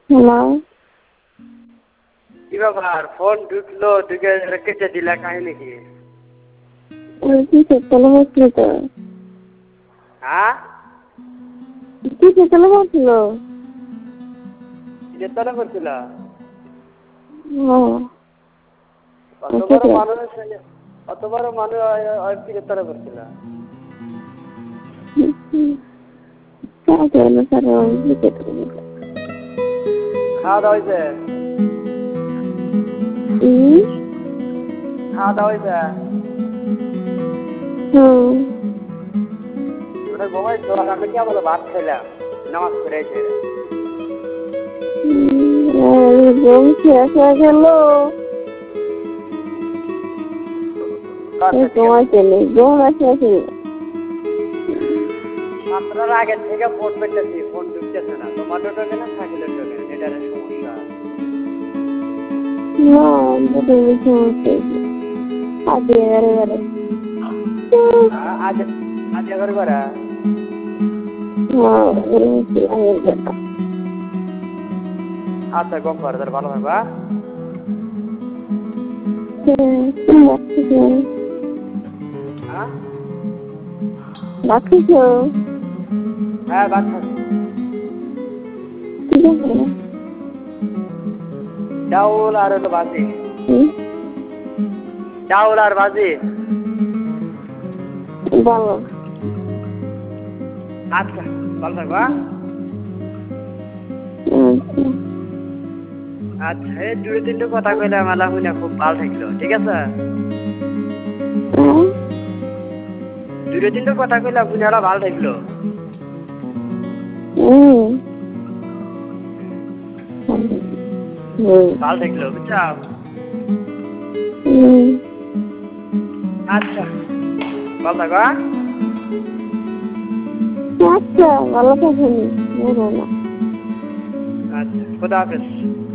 Hello. কি ব্যাপার, phone ঢুকলো, ঢুকে কেটে দিলা, কাহিনী কি? কিসের তলে বসছিল তো? হ্যাঁ, কিসের তলে বসছিল? চেতনা করছিল। অত বড় মানুষ, অত বড় মানুষ চেতনা করছিল। খাওয়া দাওয়া হয়েছে? খাওয়া দাওয়া হয়েছে? ওটা ঘুমাইছো, আর আমি কে বলো ভাত খাইলাম, নামাজ পড়ে এসে। ঘুম শেষ হয়ে গেল। ঘুমাইছিলি? ঘুম আসে। আপনার আগে থেকে ফোন করতেছি, ফোন ঢুকতেছে না। তোমার ঢোকে না, থাকলে ঢোকে না, নেটারের সমস্যা। না, সমস্যা আজ এবারে আজ এগারো করা। আচ্ছা, গম করে তার ভালো থাকবা। রাখিস? হ্যাঁ, বাচ্চা ঠিক আছে। ডাউল আর হলো ভাজি। ডাউল আর ভাজি। ভালো। আচ্ছা, ভালো থাকবা। আচ্ছা, এই দুই তিনটে কথা কইলে মেলা শুনে খুব ভালো থাকলো। ঠিক আছে, দুই তিনটে কথা কইলে শুনে ভালো থাকলো। ভালো থাকলো, বুঝছো? আচ্ছা, ভালো থাকবা। আচ্ছা, ভালো থাকুন। আচ্ছা, খোদা হাফেজ।